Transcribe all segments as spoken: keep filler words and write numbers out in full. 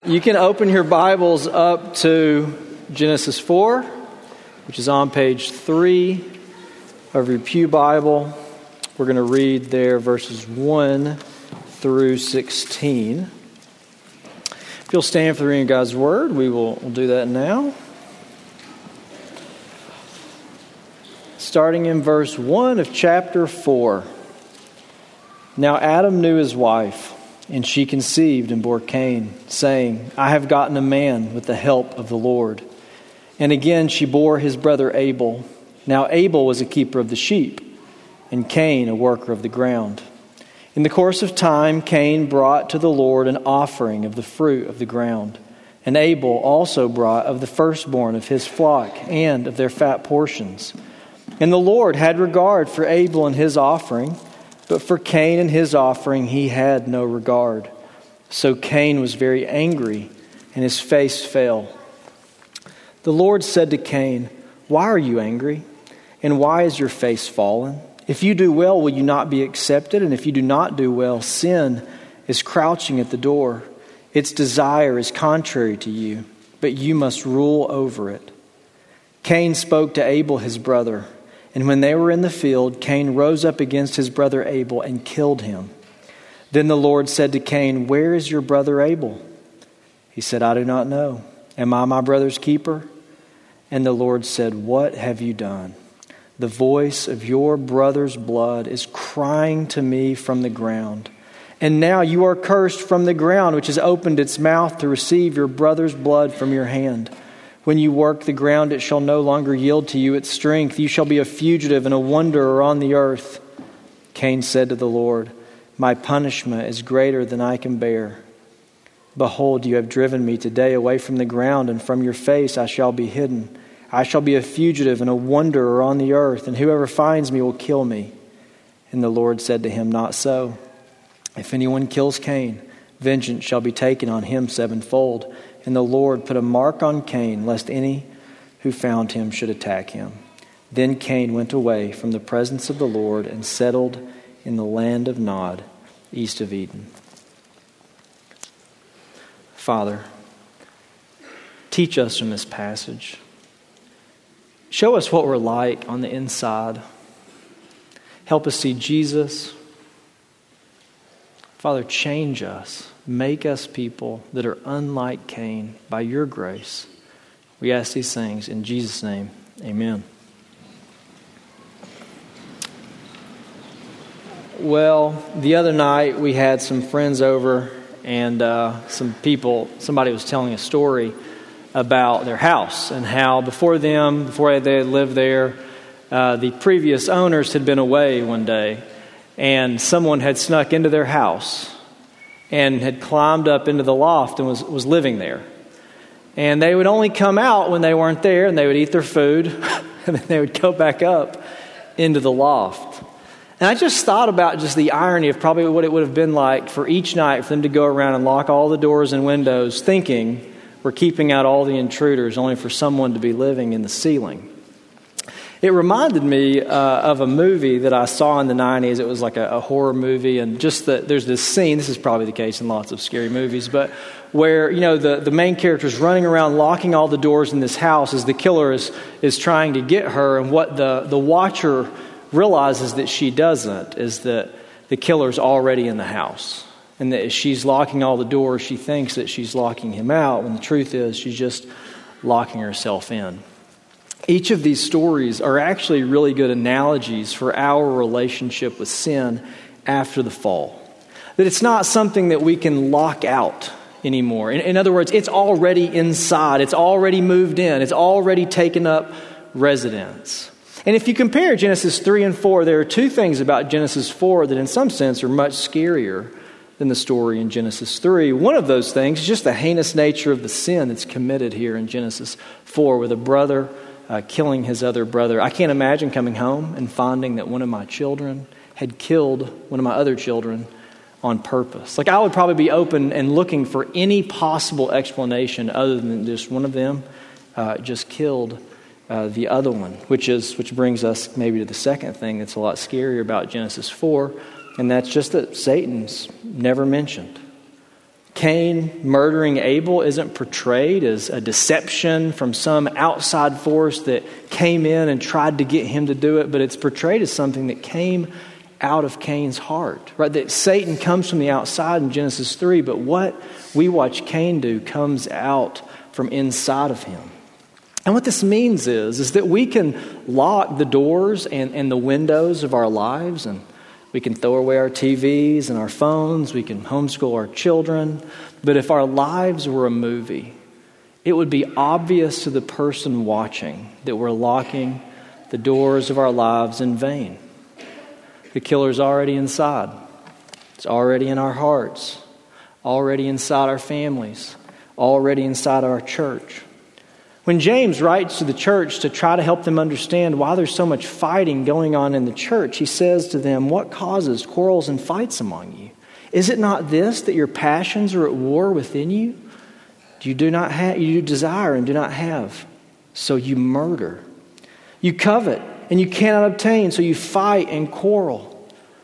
You can open your Bibles up to Genesis four, which is on page three of your pew Bible. We're going to read there verses one through sixteen. If you'll stand for the reading of God's Word, we will we'll do that now. Starting in verse one of chapter four. Now Adam knew his wife, and she conceived and bore Cain, saying, I have gotten a man with the help of the Lord. And again she bore his brother Abel. Now Abel was a keeper of the sheep, and Cain a worker of the ground. In the course of time, Cain brought to the Lord an offering of the fruit of the ground. And Abel also brought of the firstborn of his flock and of their fat portions. And the Lord had regard for Abel and his offering, but for Cain and his offering he had no regard. So Cain was very angry, and his face fell. The Lord said to Cain, Why are you angry? And why is your face fallen? If you do well, will you not be accepted? And if you do not do well, sin is crouching at the door. Its desire is contrary to you, but you must rule over it. Cain spoke to Abel his brother. And when they were in the field, Cain rose up against his brother Abel and killed him. Then the Lord said to Cain, Where is your brother Abel? He said, I do not know. Am I my brother's keeper? And the Lord said, What have you done? The voice of your brother's blood is crying to me from the ground. And now you are cursed from the ground, which has opened its mouth to receive your brother's blood from your hand. When you work the ground, it shall no longer yield to you its strength. You shall be a fugitive and a wanderer on the earth. Cain said to the Lord, My punishment is greater than I can bear. Behold, you have driven me today away from the ground, and from your face I shall be hidden. I shall be a fugitive and a wanderer on the earth, and whoever finds me will kill me. And the Lord said to him, Not so. If anyone kills Cain, vengeance shall be taken on him sevenfold. And the Lord put a mark on Cain, lest any who found him should attack him. Then Cain went away from the presence of the Lord and settled in the land of Nod, east of Eden. Father, teach us from this passage. Show us what we're like on the inside. Help us see Jesus. Father, change us. Make us people that are unlike Cain by your grace. We ask these things in Jesus' name. Amen. Well, the other night we had some friends over, and uh, some people, somebody was telling a story about their house and how before them, before they had lived there, uh, the previous owners had been away one day, and someone had snuck into their house and had climbed up into the loft and was, was living there. And they would only come out when they weren't there, and they would eat their food, and then they would go back up into the loft. And I just thought about just the irony of probably what it would have been like for each night for them to go around and lock all the doors and windows, thinking we're keeping out all the intruders, only for someone to be living in the ceiling. It reminded me uh, of a movie that I saw in the nineties. It was like a, a horror movie, and just that there's this scene, this is probably the case in lots of scary movies, but where, you know, the, the main character is running around locking all the doors in this house as the killer is, is trying to get her, and what the, the watcher realizes that she doesn't is that the killer's already in the house. And that as she's locking all the doors, she thinks that she's locking him out, when the truth is she's just locking herself in. Each of these stories are actually really good analogies for our relationship with sin after the fall. That it's not something that we can lock out anymore. In, in other words, it's already inside. It's already moved in. It's already taken up residence. And if you compare Genesis three and four, there are two things about Genesis four that in some sense are much scarier than the story in Genesis three. One of those things is just the heinous nature of the sin that's committed here in Genesis four, with a brother uh, killing his other brother. I can't imagine coming home and finding that one of my children had killed one of my other children on purpose. Like, I would probably be open and looking for any possible explanation other than just one of them uh, just killed uh, the other one, which is which brings us maybe to the second thing that's a lot scarier about Genesis four, and that's just that Satan's never mentioned. Cain murdering Abel isn't portrayed as a deception from some outside force that came in and tried to get him to do it, but it's portrayed as something that came out of Cain's heart, right? That Satan comes from the outside in Genesis three, but what we watch Cain do comes out from inside of him. And what this means is, is that we can lock the doors and, and the windows of our lives, and we can throw away our T Vs and our phones. We can homeschool our children. But if our lives were a movie, it would be obvious to the person watching that we're locking the doors of our lives in vain. The killer's already inside. It's already in our hearts, already inside our families, already inside our church. When James writes to the church to try to help them understand why there's so much fighting going on in the church, he says to them, what causes quarrels and fights among you? Is it not this, that your passions are at war within you? You do not have, you desire and do not have, so you murder. You covet and you cannot obtain, so you fight and quarrel.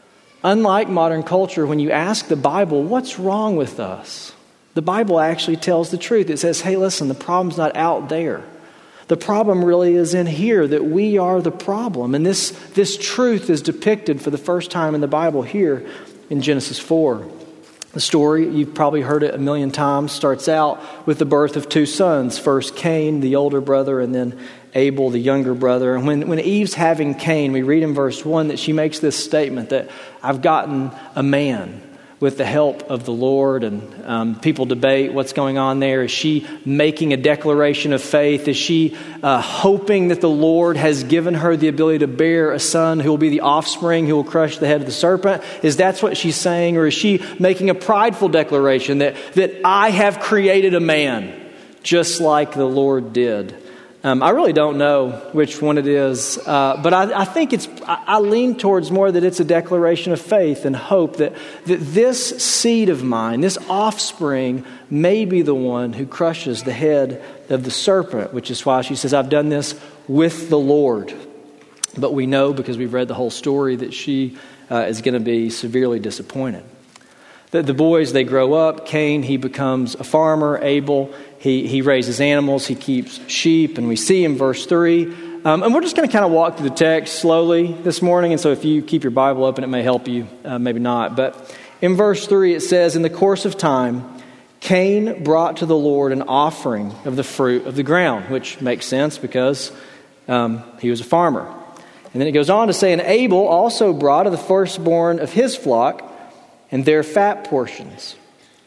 Unlike modern culture, when you ask the Bible, what's wrong with us? The Bible actually tells the truth. It says, hey, listen, the problem's not out there. The problem really is in here, that we are the problem. And this, this truth is depicted for the first time in the Bible here in Genesis four. The story, you've probably heard it a million times, starts out with the birth of two sons. First Cain, the older brother, and then Abel, the younger brother. And when, when Eve's having Cain, we read in verse one that she makes this statement that I've gotten a man with the help of the Lord. And um, people debate what's going on there. Is she making a declaration of faith? Is she uh, hoping that the Lord has given her the ability to bear a son who will be the offspring, who will crush the head of the serpent? Is that what she's saying? Or is she making a prideful declaration that, that I have created a man just like the Lord did? Um, I really don't know which one it is, uh, but I, I think it's, I, I lean towards more that it's a declaration of faith and hope that, that this seed of mine, this offspring, may be the one who crushes the head of the serpent, which is why she says, I've done this with the Lord. But we know, because we've read the whole story, that she uh, is going to be severely disappointed. The, the boys, they grow up. Cain, he becomes a farmer. Abel, he, he raises animals. He keeps sheep. And we see in verse three. Um, and we're just going to kind of walk through the text slowly this morning. And so if you keep your Bible open, it may help you, uh, maybe not. But in verse three, it says, in the course of time, Cain brought to the Lord an offering of the fruit of the ground, which makes sense because um, he was a farmer. And then it goes on to say, and Abel also brought of the firstborn of his flock and their fat portions.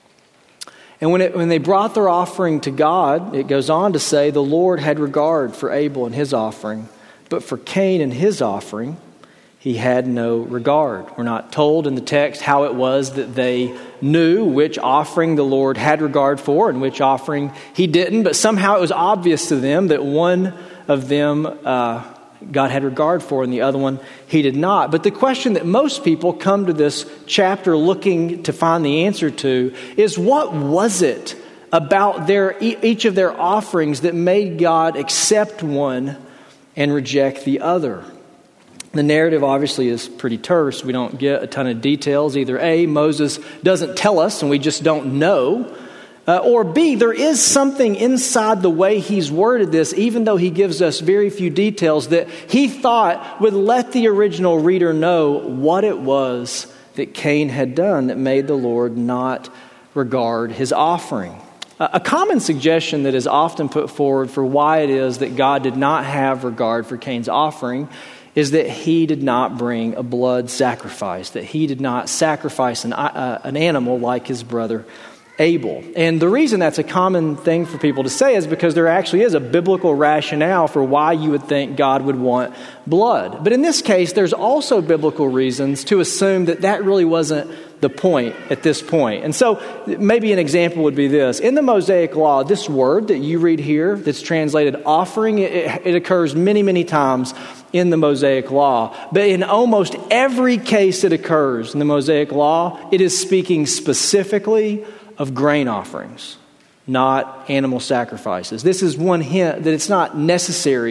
And when, it, when they brought their offering to God, it goes on to say, the Lord had regard for Abel and his offering, but for Cain and his offering, he had no regard. We're not told in the text how it was that they knew which offering the Lord had regard for and which offering he didn't, but somehow it was obvious to them that one of them uh, God had regard for and the other one he did not. But the question that most people come to this chapter looking to find the answer to is, what was it about their each of their offerings that made God accept one and reject the other? The narrative obviously is pretty terse. We don't get a ton of details. Either A, Moses doesn't tell us and we just don't know. Uh, or B, there is something inside the way he's worded this, even though he gives us very few details, that he thought would let the original reader know what it was that Cain had done that made the Lord not regard his offering. Uh, a common suggestion that is often put forward for why it is that God did not have regard for Cain's offering is that he did not bring a blood sacrifice, that he did not sacrifice an, uh, an animal like his brother Abel. And the reason that's a common thing for people to say is because there actually is a biblical rationale for why you would think God would want blood. But in this case, there's also biblical reasons to assume that that really wasn't the point at this point. And so maybe an example would be this. In the Mosaic Law, this word that you read here that's translated offering, it, it occurs many, many times in the Mosaic Law. But in almost every case it occurs in the Mosaic Law, it is speaking specifically of grain offerings, not animal sacrifices. This is one hint that it's not necessary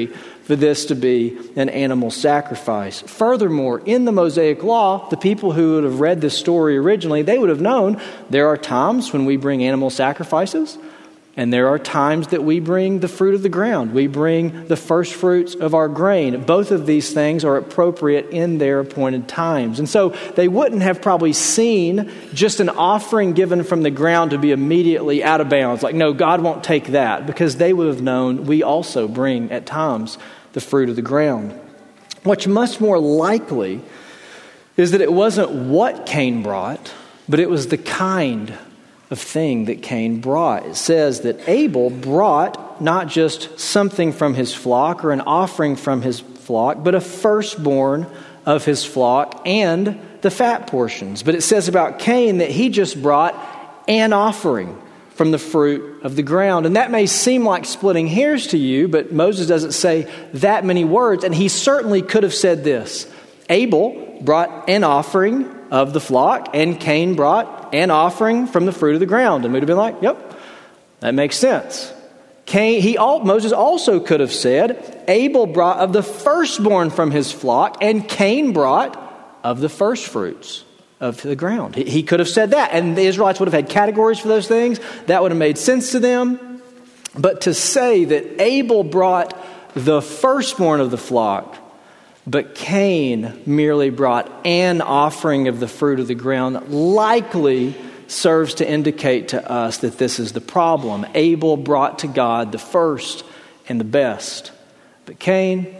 for this to be an animal sacrifice. Furthermore, in the Mosaic Law, the people who would have read this story originally, they would have known there are times when we bring animal sacrifices, and there are times that we bring the fruit of the ground. We bring the first fruits of our grain. Both of these things are appropriate in their appointed times. And so they wouldn't have probably seen just an offering given from the ground to be immediately out of bounds. Like, no, God won't take that, because they would have known we also bring at times the fruit of the ground. What's much more likely is that it wasn't what Cain brought, but it was the kind of thing that Cain brought. It says that Abel brought not just something from his flock or an offering from his flock, but a firstborn of his flock and the fat portions. But it says about Cain that he just brought an offering from the fruit of the ground. And that may seem like splitting hairs to you, but Moses doesn't say that many words. And he certainly could have said this: Abel brought an offering of the flock, and Cain brought an offering from the fruit of the ground. And we'd have been like, yep, that makes sense. Cain, he, Moses also could have said, Abel brought of the firstborn from his flock, and Cain brought of the first fruits of the ground. He, he could have said that, and the Israelites would have had categories for those things. That would have made sense to them. But to say that Abel brought the firstborn of the flock, but Cain merely brought an offering of the fruit of the ground, likely serves to indicate to us that this is the problem. Abel brought to God the first and the best, but Cain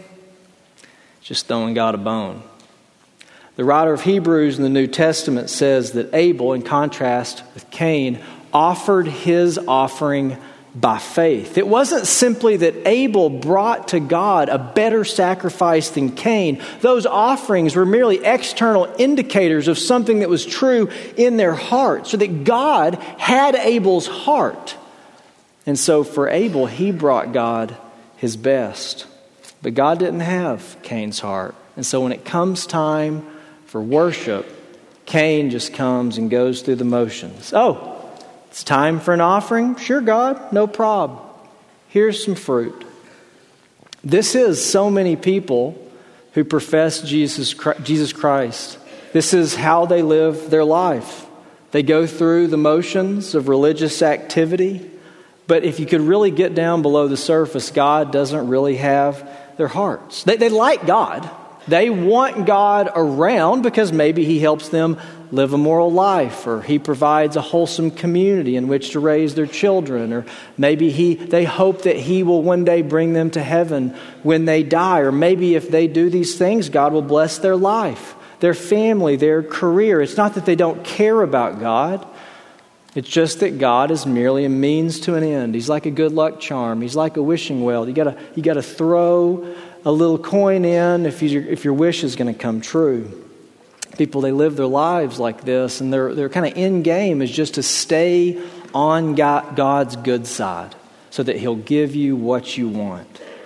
just throwing God a bone. The writer of Hebrews in the New Testament says that Abel, in contrast with Cain, offered his offering by faith. It wasn't simply that Abel brought to God a better sacrifice than Cain. Those offerings were merely external indicators of something that was true in their heart, so that God had Abel's heart. And so for Abel, he brought God his best. But God didn't have Cain's heart. And so when it comes time for worship, Cain just comes and goes through the motions. Oh, it's time for an offering? Sure, God, no problem. Here's some fruit. This is so many people who profess Jesus Jesus Christ. This is how they live their life. They go through the motions of religious activity. But if you could really get down below the surface, God doesn't really have their hearts. They, they like God. They want God around because maybe He helps them live a moral life, or He provides a wholesome community in which to raise their children, or maybe he they hope that He will one day bring them to heaven when they die, or maybe if they do these things, God will bless their life, their family, their career. It's not that they don't care about God. It's just that God is merely a means to an end. He's like a good luck charm. He's like a wishing well. You gotta you gotta throw a little coin in if you, if your wish is going to come true. People, they live their lives like this, and their their kind of end game is just to stay on God, God's good side, so that He'll give you what you want.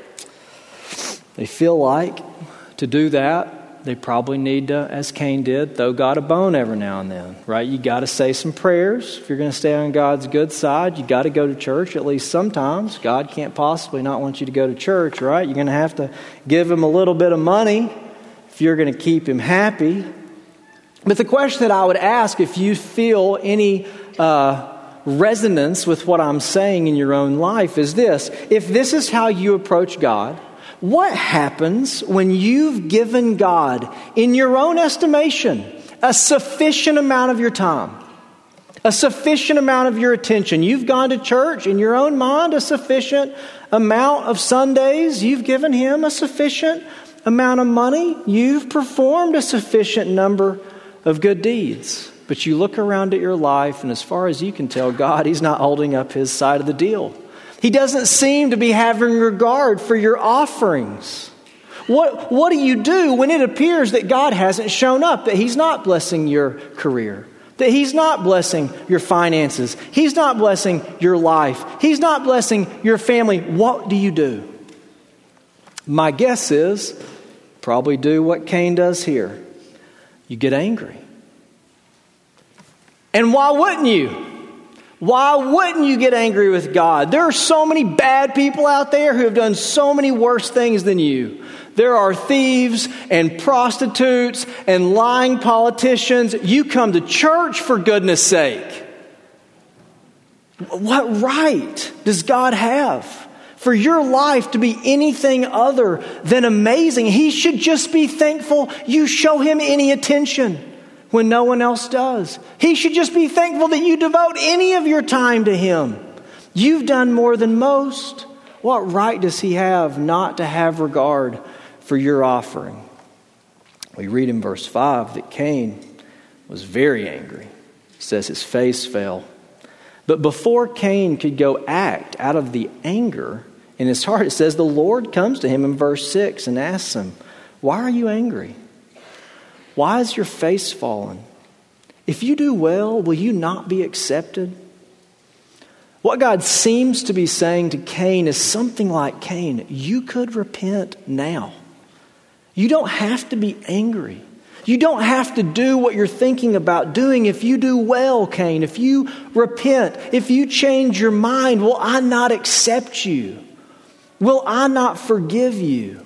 They feel like to do that, they probably need to, as Cain did, throw God a bone every now and then, right? You got to say some prayers. If you're going to stay on God's good side, you got to go to church at least sometimes. God can't possibly not want you to go to church, right? You're going to have to give Him a little bit of money if you're going to keep Him happy. But the question that I would ask, if you feel any uh, resonance with what I'm saying in your own life, is this: if this is how you approach God, what happens when you've given God, in your own estimation, a sufficient amount of your time, a sufficient amount of your attention? You've gone to church in your own mind a sufficient amount of Sundays. You've given Him a sufficient amount of money. You've performed a sufficient number of good deeds. But you look around at your life, and as far as you can tell, God, He's not holding up His side of the deal. He doesn't seem to be having regard for your offerings. What, what do you do when it appears that God hasn't shown up, that He's not blessing your career, that He's not blessing your finances, He's not blessing your life, He's not blessing your family? What do you do? My guess is probably do what Cain does here. You get angry. And why wouldn't you? Why wouldn't you get angry with God? There are so many bad people out there who have done so many worse things than you. There are thieves and prostitutes and lying politicians. You come to church, for goodness sake. What right does God have for your life to be anything other than amazing? He should just be thankful you show him any attention when no one else does. He should just be thankful that you devote any of your time to him. You've done more than most. What right does he have not to have regard for your offering? We read in verse five that Cain was very angry. It says his face fell. But before Cain could go act out of the anger in his heart, it says the Lord comes to him in verse six and asks him, "Why are you angry? Why is your face fallen? If you do well, will you not be accepted?" What God seems to be saying to Cain is something like, Cain, you could repent now. You don't have to be angry. You don't have to do what you're thinking about doing. If you do well, Cain, if you repent, if you change your mind, will I not accept you? Will I not forgive you?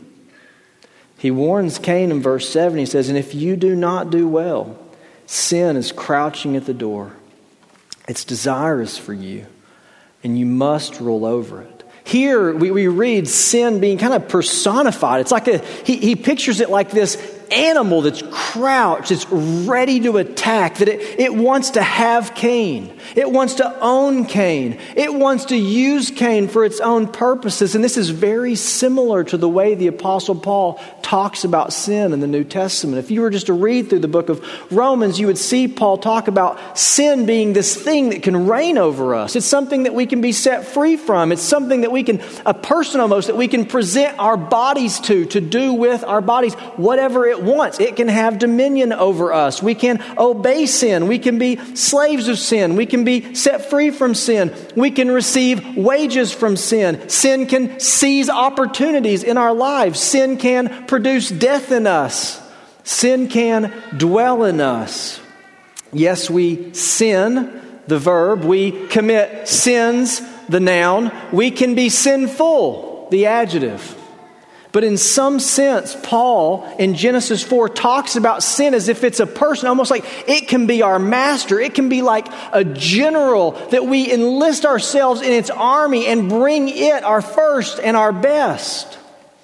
He warns Cain in verse seven. He says, and if you do not do well, sin is crouching at the door. Its desire is for you, and you must rule over it. Here we, we read sin being kind of personified. It's like a, he, he pictures it like this animal that's crouched, it's ready to attack, that it, it wants to have Cain. It wants to own Cain. It wants to use Cain for its own purposes. And this is very similar to the way the Apostle Paul talks about sin in the New Testament. If you were just to read through the book of Romans, you would see Paul talk about sin being this thing that can reign over us. It's something that we can be set free from. It's something that we can, a person almost, that we can present our bodies to, to do with our bodies whatever it wants. It can have dominion over us. We can obey sin. We can be slaves of sin. We can be set free from sin. We can receive wages from sin. Sin can seize opportunities in our lives. Sin can produce death in us. Sin can dwell in us. Yes, we sin, the verb. We commit sins, the noun. We can be sinful, the adjective. But in some sense, Paul in Genesis four talks about sin as if it's a person, almost like it can be our master. It can be like a general that we enlist ourselves in its army and bring it our first and our best.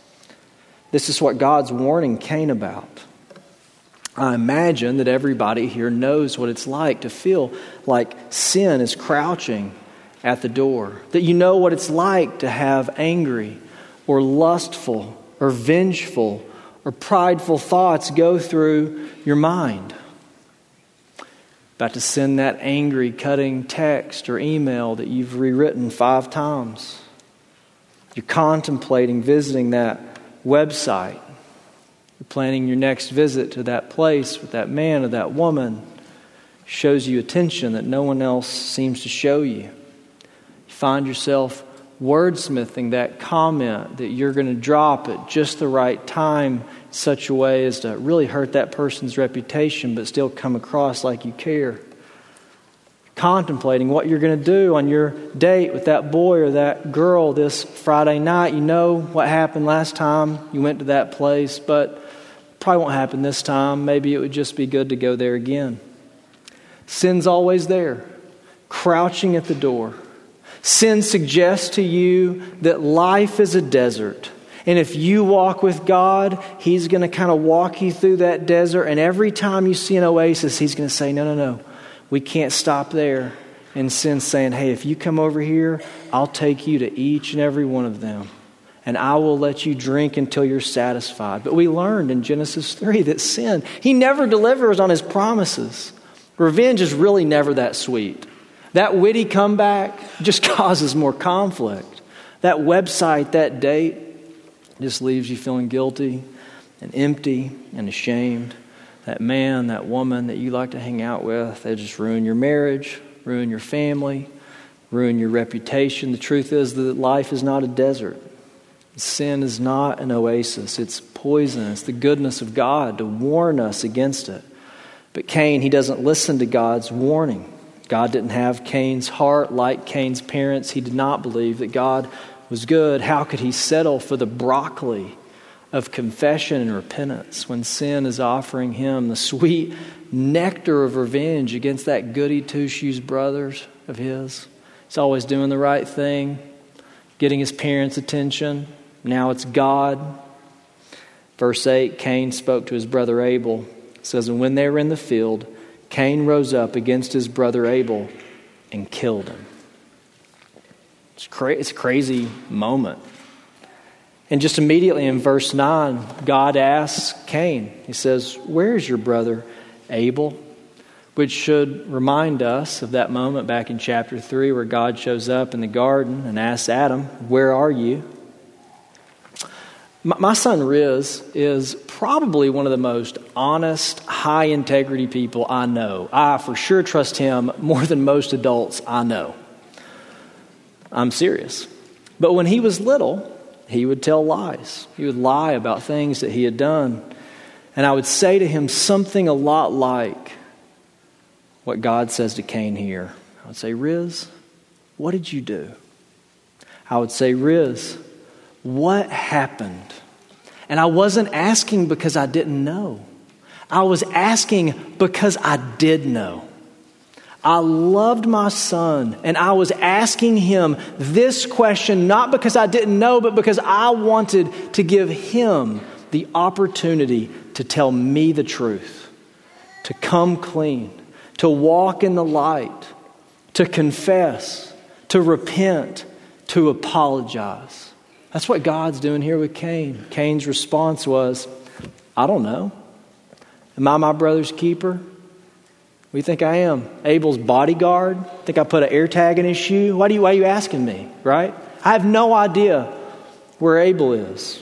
This is what God's warning Cain about. I imagine that everybody here knows what it's like to feel like sin is crouching at the door. That you know what it's like to have angry or lustful or vengeful or prideful thoughts go through your mind. About to send that angry, cutting text or email that you've rewritten five times. You're contemplating visiting that website. You're planning your next visit to that place with that man or that woman. Shows you attention that no one else seems to show you. You find yourself wordsmithing that comment that you're going to drop at just the right time in such a way as to really hurt that person's reputation but still come across like you care. Contemplating what you're going to do on your date with that boy or that girl this Friday night. You know what happened last time you went to that place, but probably won't happen this time. Maybe it would just be good to go there again. Sin's always there, crouching at the door. Sin suggests to you that life is a desert. And if you walk with God, He's going to kind of walk you through that desert. And every time you see an oasis, He's going to say, no, no, no, we can't stop there. And sin's saying, hey, if you come over here, I'll take you to each and every one of them. And I will let you drink until you're satisfied. But we learned in Genesis three that sin, He never delivers on His promises. Revenge is really never that sweet. That witty comeback just causes more conflict. That website, that date, just leaves you feeling guilty and empty and ashamed. That man, that woman that you like to hang out with, they just ruin your marriage, ruin your family, ruin your reputation. The truth is that life is not a desert. Sin is not an oasis. It's poison. It's the goodness of God to warn us against it. But Cain, he doesn't listen to God's warning. God didn't have Cain's heart like Cain's parents. He did not believe that God was good. How could he settle for the broccoli of confession and repentance when sin is offering him the sweet nectar of revenge against that goody two-shoes brothers of his? He's always doing the right thing, getting his parents' attention. Now it's God. Verse eight, Cain spoke to his brother Abel. It says, and when they were in the field, Cain rose up against his brother Abel and killed him. It's, cra- it's a crazy moment. And just immediately in verse nine, God asks Cain, he says, where is your brother Abel? Which should remind us of that moment back in chapter three where God shows up in the garden and asks Adam, where are you? My, my son Riz is probably one of the most honest, high-integrity people I know. I for sure trust him more than most adults I know. I'm serious. But when he was little, he would tell lies. He would lie about things that he had done. And I would say to him something a lot like what God says to Cain here. I would say, Riz, what did you do? I would say, Riz, what happened? And I wasn't asking because I didn't know. I was asking because I did know. I loved my son, and I was asking him this question not because I didn't know, but because I wanted to give him the opportunity to tell me the truth, to come clean, to walk in the light, to confess, to repent, to apologize. That's what God's doing here with Cain. Cain's response was, I don't know. Am I my brother's keeper? What do you think I am? Abel's bodyguard? Think I put an air tag in his shoe? Why do you, why are you asking me, right? I have no idea where Abel is.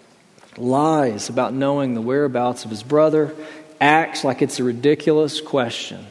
Lies about knowing the whereabouts of his brother. Acts like it's a ridiculous question.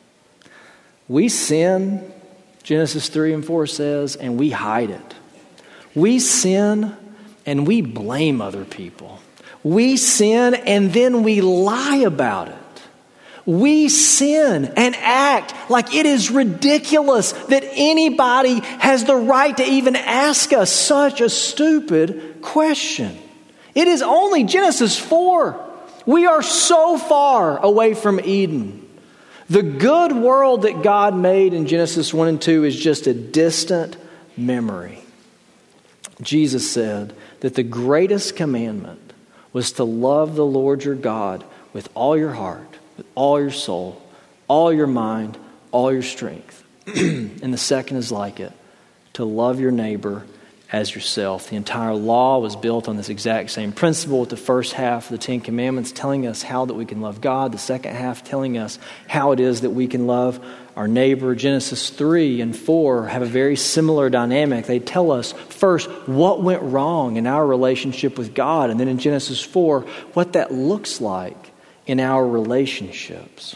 We sin, Genesis three and four says, and we hide it. We sin and we blame other people. We sin and then we lie about it. We sin and act like it is ridiculous that anybody has the right to even ask us such a stupid question. It is only Genesis four. We are so far away from Eden. The good world that God made in Genesis one and two is just a distant memory. Jesus said that the greatest commandment was to love the Lord your God with all your heart, with all your soul, all your mind, all your strength. And the second is like it, to love your neighbor as yourself. The entire law was built on this exact same principle, with the first half of the Ten Commandments telling us how that we can love God, the second half telling us how it is that we can love our neighbor. Genesis three and four have a very similar dynamic. They tell us first what went wrong in our relationship with God, and then in Genesis four, what that looks like in our relationships.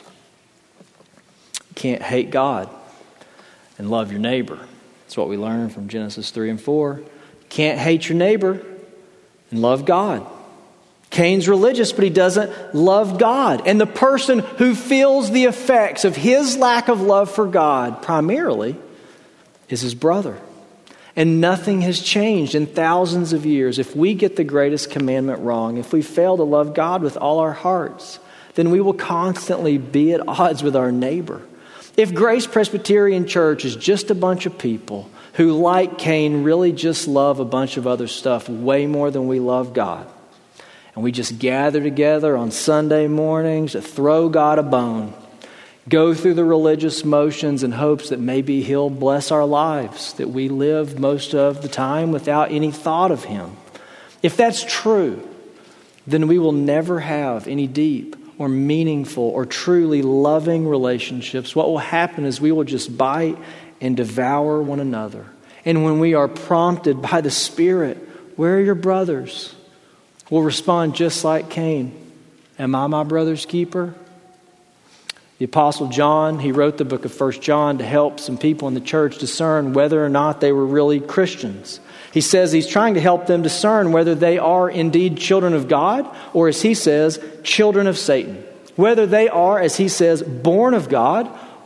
You can't hate God and love your neighbor. That's what we learn from Genesis three and four. You can't hate your neighbor and love God. Cain's religious, but he doesn't love God. And the person who feels the effects of his lack of love for God primarily is his brother. And nothing has changed in thousands of years. If we get the greatest commandment wrong, if we fail to love God with all our hearts, then we will constantly be at odds with our neighbor. If Grace Presbyterian Church is just a bunch of people who, like Cain, really just love a bunch of other stuff way more than we love God, and we just gather together on Sunday mornings to throw God a bone, go through the religious motions in hopes that maybe He'll bless our lives, that we live most of the time without any thought of Him. If that's true, then we will never have any deep or meaningful or truly loving relationships. What will happen is we will just bite and devour one another. And when we are prompted by the Spirit, where are your brothers? We'll respond just like Cain. Am I my brother's keeper? The Apostle John, he wrote the book of First John to help some people in the church discern whether or not they were really Christians. He says he's trying to help them discern whether they are indeed children of God, or as he says, children of Satan. Whether they are, as he says, born of God,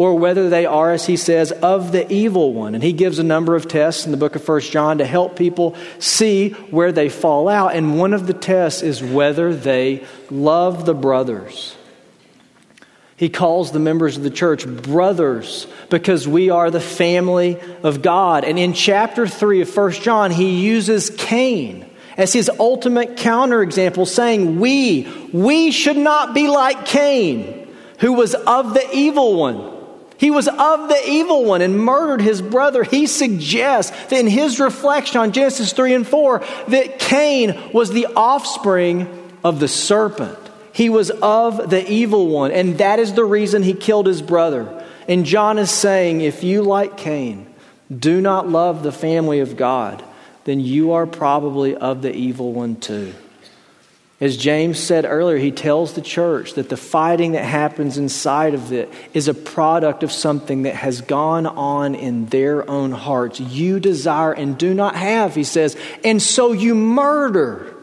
or whether they are, as he says, of the evil one. And he gives a number of tests in the book of First John to help people see where they fall out. And one of the tests is whether they love the brothers. He calls the members of the church brothers because we are the family of God. And in chapter three of First John, he uses Cain as his ultimate counterexample, saying, we, we should not be like Cain, who was of the evil one. He was of the evil one and murdered his brother. He suggests that in his reflection on Genesis three and four, that Cain was the offspring of the serpent. He was of the evil one, and that is the reason he killed his brother. And John is saying, if you, like Cain, do not love the family of God, then you are probably of the evil one too. As James said earlier, he tells the church that the fighting that happens inside of it is a product of something that has gone on in their own hearts. You desire and do not have, he says, and so you murder.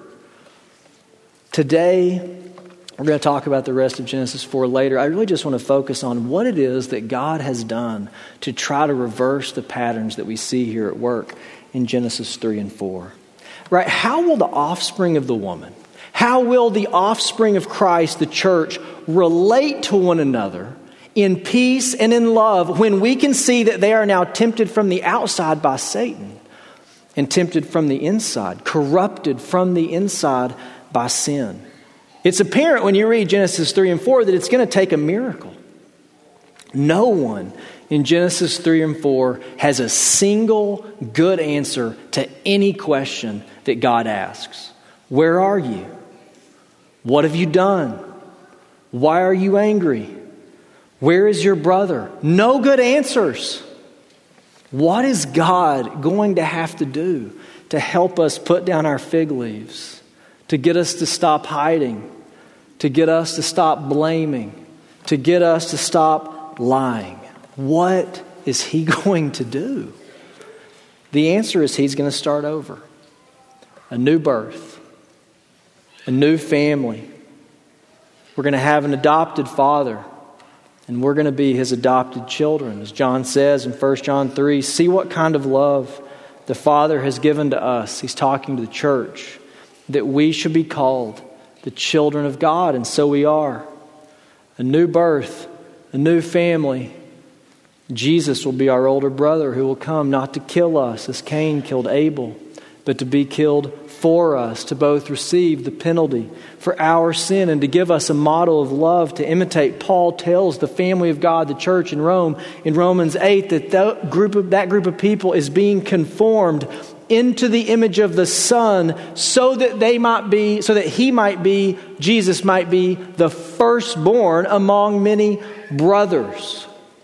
Today, we're going to talk about the rest of Genesis four later. I really just want to focus on what it is that God has done to try to reverse the patterns that we see here at work in Genesis three and four. Right? How will the offspring of the woman, how will the offspring of Christ, the church, relate to one another in peace and in love when we can see that they are now tempted from the outside by Satan and tempted from the inside, corrupted from the inside by sin? It's apparent when you read Genesis three and four that it's going to take a miracle. No one in Genesis three and four has a single good answer to any question that God asks. Where are you? What have you done? Why are you angry? Where is your brother? No good answers. What is God going to have to do to help us put down our fig leaves? To get us to stop hiding, to get us to stop blaming, to get us to stop lying. What is he going to do? The answer is he's going to start over. A new birth, a new family. We're going to have an adopted father, and we're going to be his adopted children. As John says in First John three, see what kind of love the Father has given to us. He's talking to the church. That we should be called the children of God, and so we are. A new birth, a new family. Jesus will be our older brother who will come not to kill us as Cain killed Abel, but to be killed for us, to both receive the penalty for our sin and to give us a model of love to imitate. Paul tells the family of God, the church in Rome, in Romans eight, that that group of, that group of people is being conformed into the image of the Son, so that they might be, so that he might be, Jesus might be the firstborn among many brothers.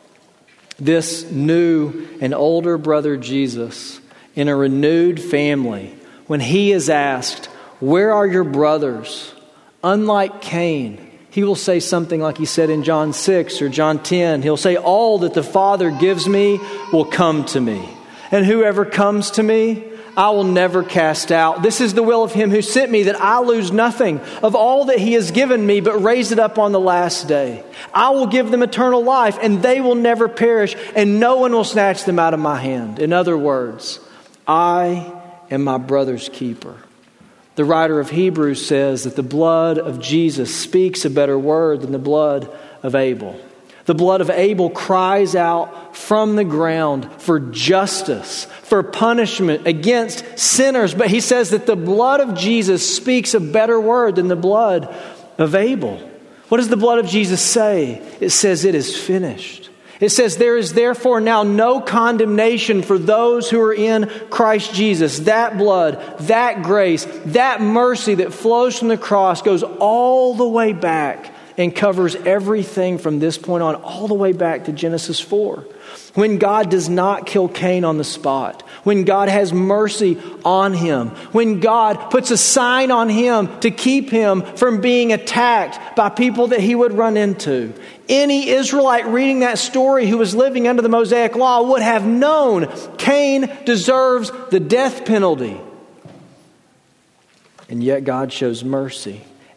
This new and older brother Jesus in a renewed family, when he is asked, where are your brothers? Unlike Cain, he will say something like he said in John six or John ten. He'll say, all that the Father gives me will come to me. And whoever comes to me, I will never cast out. This is the will of him who sent me, that I lose nothing of all that he has given me, but raise it up on the last day. I will give them eternal life, and they will never perish, and no one will snatch them out of my hand. In other words, I am my brother's keeper. The writer of Hebrews says that the blood of Jesus speaks a better word than the blood of Abel. The blood of Abel cries out from the ground for justice, for punishment against sinners. But he says that the blood of Jesus speaks a better word than the blood of Abel. What does the blood of Jesus say? It says it is finished. It says there is therefore now no condemnation for those who are in Christ Jesus. That blood, that grace, that mercy that flows from the cross goes all the way back and covers everything from this point on, all the way back to Genesis four. When God does not kill Cain on the spot, when God has mercy on him, when God puts a sign on him to keep him from being attacked by people that he would run into. Any Israelite reading that story who was living under the Mosaic law would have known Cain deserves the death penalty. And yet God shows mercy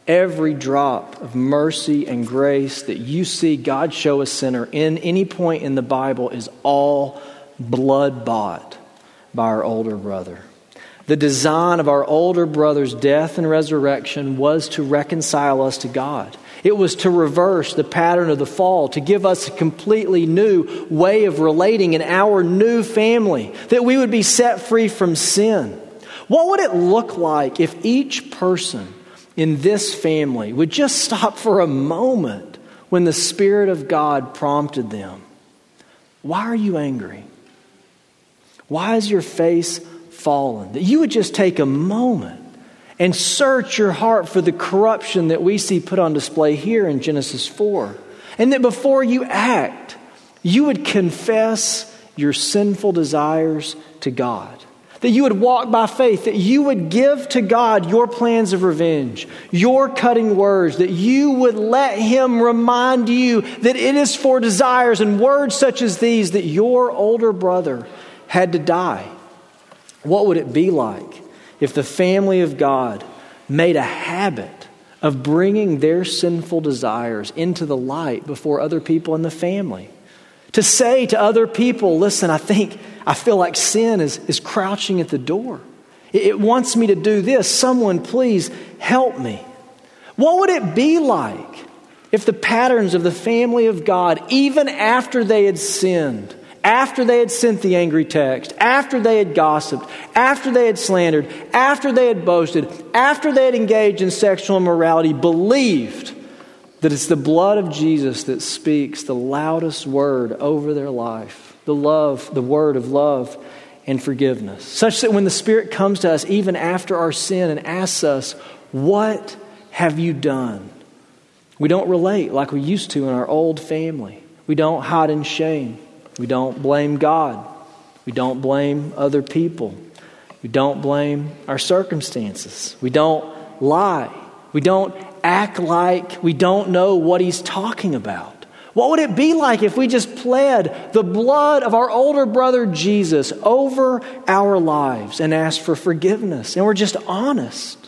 Every drop of mercy and grace that you see God show a sinner in any point in the Bible is all blood-bought by our older brother. The design of our older brother's death and resurrection was to reconcile us to God. It was to reverse the pattern of the fall, to give us a completely new way of relating in our new family, that we would be set free from sin. What would it look like if each person in this family would just stop for a moment when the Spirit of God prompted them? Why are you angry? Why is your face fallen? That you would just take a moment and search your heart for the corruption that we see put on display here in Genesis four. And that before you act, you would confess your sinful desires to God. That you would walk by faith, that you would give to God your plans of revenge, your cutting words, that you would let Him remind you that it is for desires and words such as these that your older brother had to die. What would it be like if the family of God made a habit of bringing their sinful desires into the light before other people in the family? To say to other people, listen, I think, I feel like sin is, is crouching at the door. It, it wants me to do this. Someone please help me. What would it be like if the patterns of the family of God, even after they had sinned, after they had sent the angry text, after they had gossiped, after they had slandered, after they had boasted, after they had engaged in sexual immorality, believed that it's the blood of Jesus that speaks the loudest word over their life, the love, the word of love and forgiveness, such that when the Spirit comes to us, even after our sin, and asks us, what have you done? We don't relate like we used to in our old family. We don't hide in shame. We don't blame God. We don't blame other people. We don't blame our circumstances. We don't lie. We don't act like we don't know what He's talking about. What would it be like if we just pled the blood of our older brother Jesus over our lives and asked for forgiveness and we're just honest?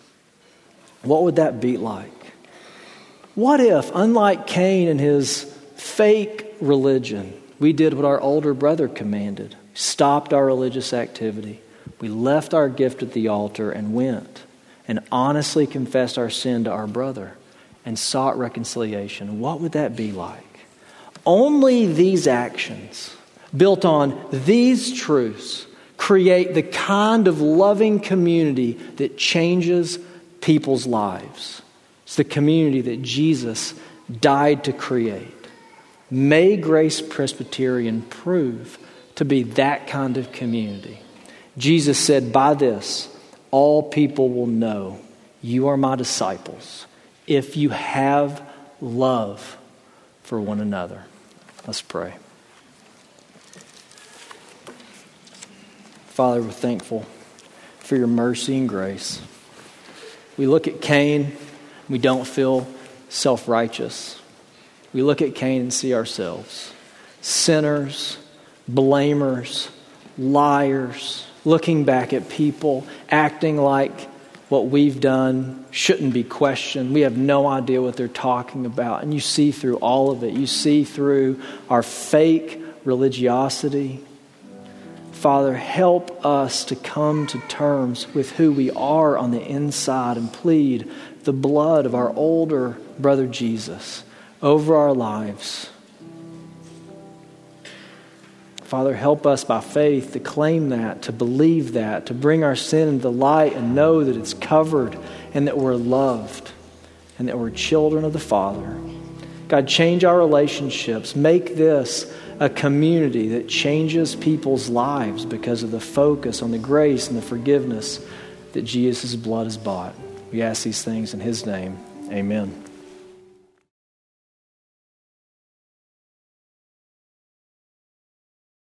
What would that be like? What if, unlike Cain and his fake religion, we did what our older brother commanded, stopped our religious activity, we left our gift at the altar and went and honestly confessed our sin to our brother and sought reconciliation? What would that be like? Only these actions, built on these truths, create the kind of loving community that changes people's lives. It's the community that Jesus died to create. May Grace Presbyterian prove to be that kind of community. Jesus said, by this, all people will know you are my disciples if you have love for one another. Let's pray. Father, we're thankful for your mercy and grace. We look at Cain, we don't feel self-righteous. We look at Cain and see ourselves sinners, blamers, liars, looking back at people, acting like what we've done shouldn't be questioned. We have no idea what they're talking about. And you see through all of it. You see through our fake religiosity. Father, help us to come to terms with who we are on the inside and plead the blood of our older brother Jesus over our lives. Father, help us by faith to claim that, to believe that, to bring our sin into the light and know that it's covered and that we're loved and that we're children of the Father. God, change our relationships. Make this a community that changes people's lives because of the focus on the grace and the forgiveness that Jesus' blood has bought. We ask these things in His name. Amen.